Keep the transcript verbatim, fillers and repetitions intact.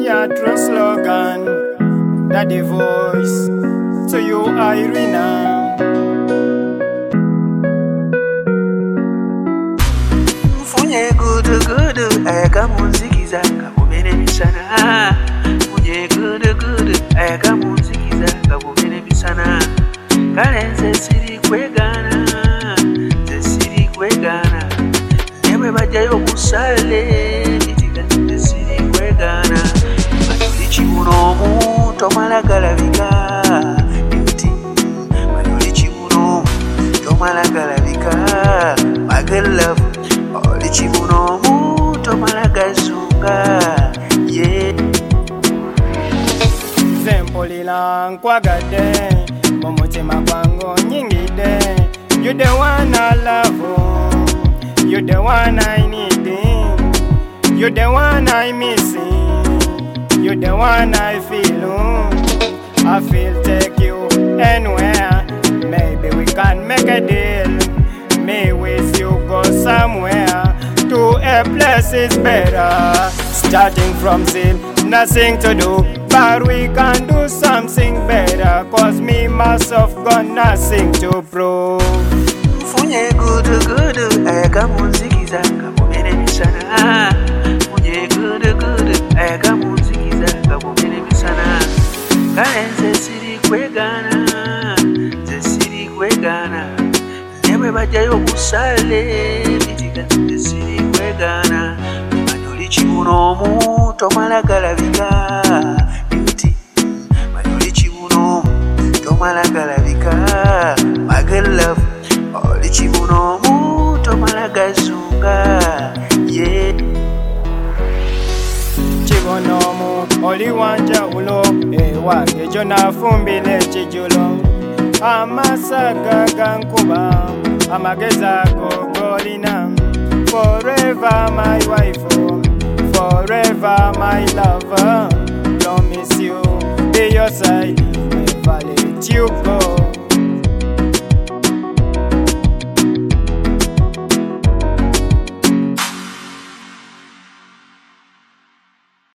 a true slogan. Daddy voice to you, Irina. Mfunye gudu gudu eka munzikiza kabubene misana. Mfunye gudu gudu eka munzikiza kabubene misana. Kale nze siri kwegana, nze siri kwegana. Newe bajayo kusale, nitika nze siri kwegana. Matuli chibuno muto malagalabika. Nti, matuli chibuno muto malagalabika. My good love, oli chibuno muto malagazunga. Yeah. Zempulila nkwagade, mumutima kwangu nyingide. You the one I love, you the one I need, you the one I missing, you the one I feel. I feel take you anywhere. Maybe we can make a deal. Me with you go somewhere to a place is better. Starting from zero, nothing to do, but we can do something better. Cause me myself got nothing to prove. Mfunye gudu gudu eka munzikiza kabubene misana. Mfunye gudu gudu eka munzikiza kabubene misana. Kale nze siri kwegana, nze siri kwegana. Newe bajayo kusale, nitika nze siri kwegana. Matuli chibuno muto malagalabika. Nti, matuli chibuno muto malagalabika. My good love, oli chibuno muto malagazunga. Yeah. Chibonomu oli wanja ulo ewa kejo nafumbile chijulo. Amasaga gankuba amageza gogolina. Forever my wife, forever my lover. Promise you be your side, never let you go.